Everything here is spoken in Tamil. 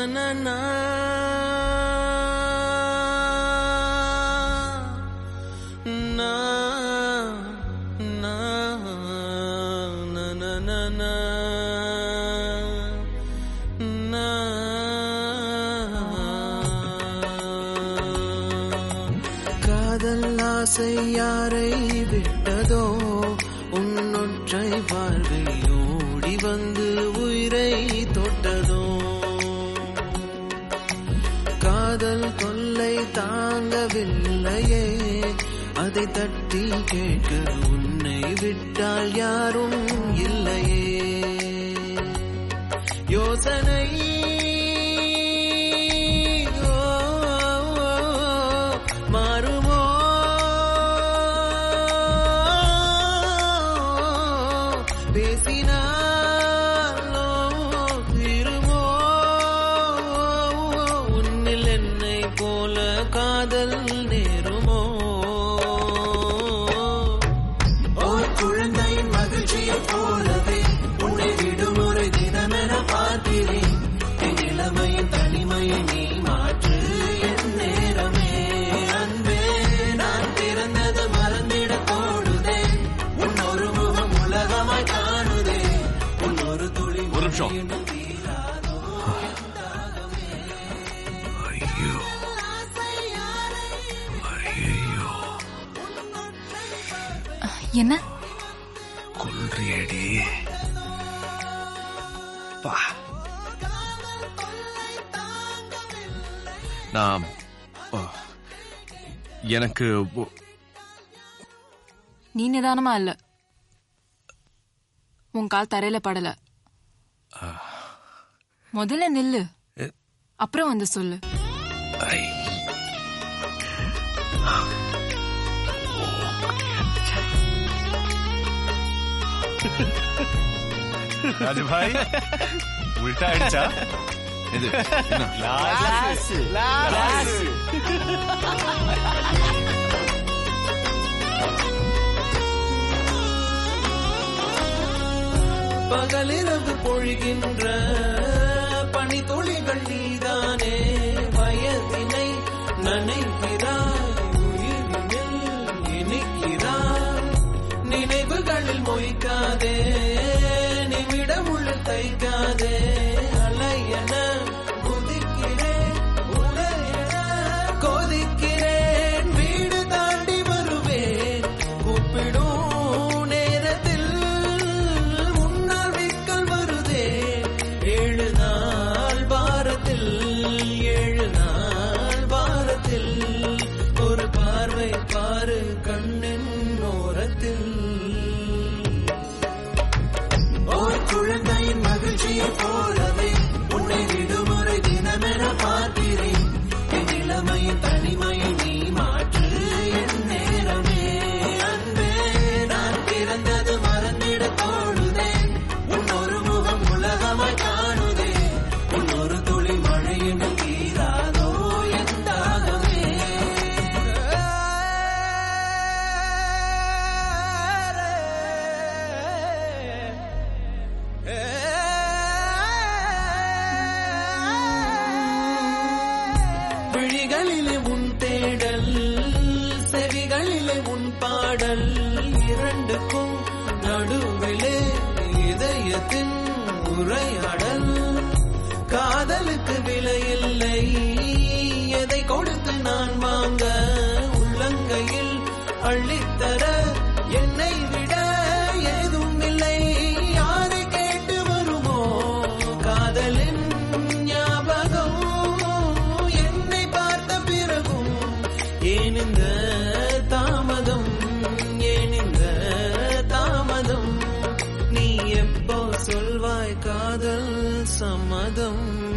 காதல் ஆசை யாரை விட்டதோ உன்னொற்றை வாழ்வை ஓடி வந்து உயிரை தொட்டதோ காதல் தொல்லை தாங்கவில்லையே அதை தட்டி கேட்க உன்னை விட்டால் யாரும் இல்லையே யோசனை மாறுமோ பேசினாலோ தீருமோ உன்னில் என்னை போல காதல் நேருமோ ஓர் குழந்தையின் மகிழ்ச்சியை போலவே உன்னை விடுமுறை தினமென பார்க்கிறேன் என் இளமையின் தனிமையை நீ மாற்று என் நேரமே அன்பே நான் பிறந்தது மறந்திட தோடுதே உன் ஒரு முகம் உலகமாய் காணுதே உன் ஒரு துளி ஒரு நிமிஷம் என்ன கொல்றியடி பா நான் எனக்கு நீ நிதானமா இல்ல உன் கால் தரையில படல முதல்ல நில்லு அப்புறம் வந்து சொல்லு ராஜு பாய் உல்டா அடிச்சா இது பகலிரவு பொழிகின்ற பனித்துளிகள் நீதானே வயதினை நனைக்கிறாய் உயிரினில் இனிக்கிறாய் நினைவுகளில் மொய்க்காதே நிமிடமுள்ள தைக்காதே அலையன குதிக்கிறேன் உலையன கொதிக்கிறேன் வீடு தாண்டி வருவேன் கூப்பிடும் நேரத்தில் முன்னால் விக்கல் வருதே 7 நாள் பாரத்தில் 7 நாள் பாரத்தில் ஒரு பார்வை பாரு கண்ணின் ஓரத்தில் ஓர் குழந்தையின் மகிழ்ச்சியை போலவே உன்னை விடுமுறை தினமென பார்க்கிறேன் என் இளமையின் தனிமையை நீ மாற்று என் நேரமே அன்பே நான் பிறந்தது மறந்திட தோடுதே உன் ஒரு முகம் உலகமாய் காணுதே உன் ஒரு துளி மழையின் தீராதோ என் தாகமே விழிகளிலே உன் தேடல் செவிகளிலே உன் பாடல் இரண்டுக்கும் நடுவிலே இதயத்தின் உரையாடல் காதலுக்கு விலையில்லை எதை கொடுத்து நான் வாங்க உள்ளங்கையில் அள்ளித்தர என்னை விட ஏதும் இல்லை யாரை கேட்டு வருமோ காதலின் ஞாபகம் என்னை பார்த்த பிறகும் ஏன் இந்த தாமதம் ஏன் இந்த தாமதம் நீ எப்போ சொல்வாய் காதல் சம்மதம்